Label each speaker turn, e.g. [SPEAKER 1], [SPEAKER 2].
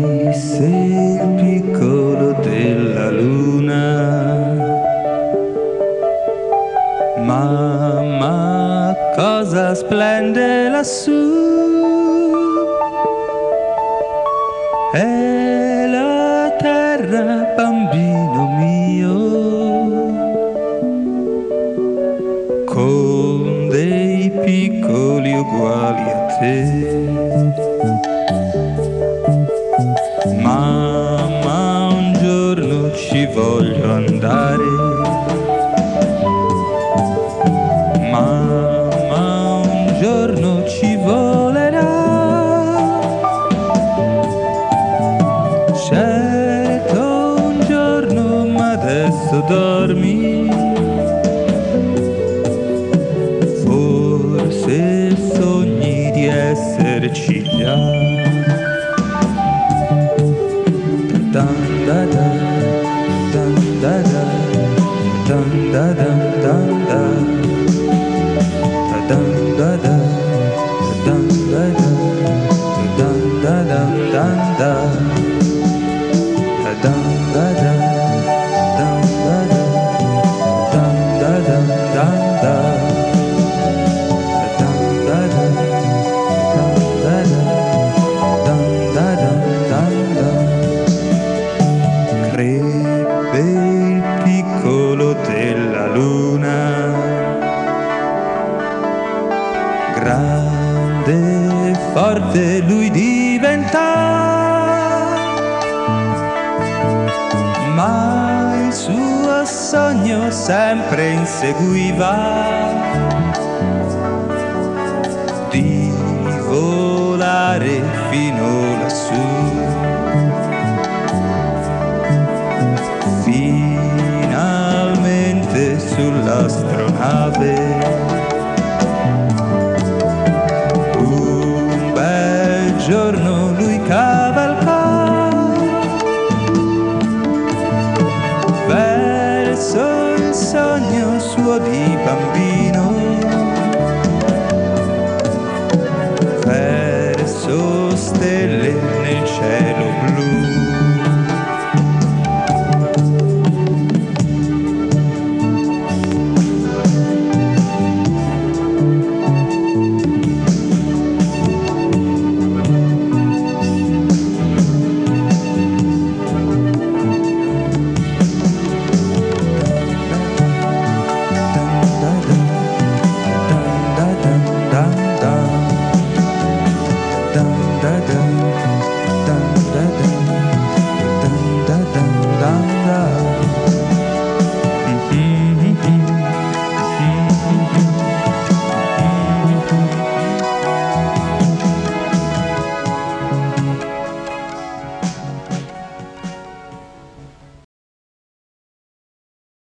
[SPEAKER 1] sei il piccolo della luna. Mamma, cosa splende lassù? È la terra, bambino mio, con dei piccoli uguali a te. Mamma, un giorno ci voglio andare. Mamma, un giorno ci volerà. Certo un giorno, ma adesso dormi. Forse sogni di esserci già. Dan da da, dan da da, dan da da, dan da. Dan da da, dan da da, dan da da, dan da. Dan da da, dan da da, dan da da, dan da. Dan da da, dan da da, dan da da, dan da. Crebbe il piccolo della luna, grande e forte lui diventa, ma il suo sogno sempre inseguiva, di volare fino lassù. Finalmente sull'astronave un bel giorno lui cavalcò verso il sogno suo di bambino, verso stelle nel cielo blu.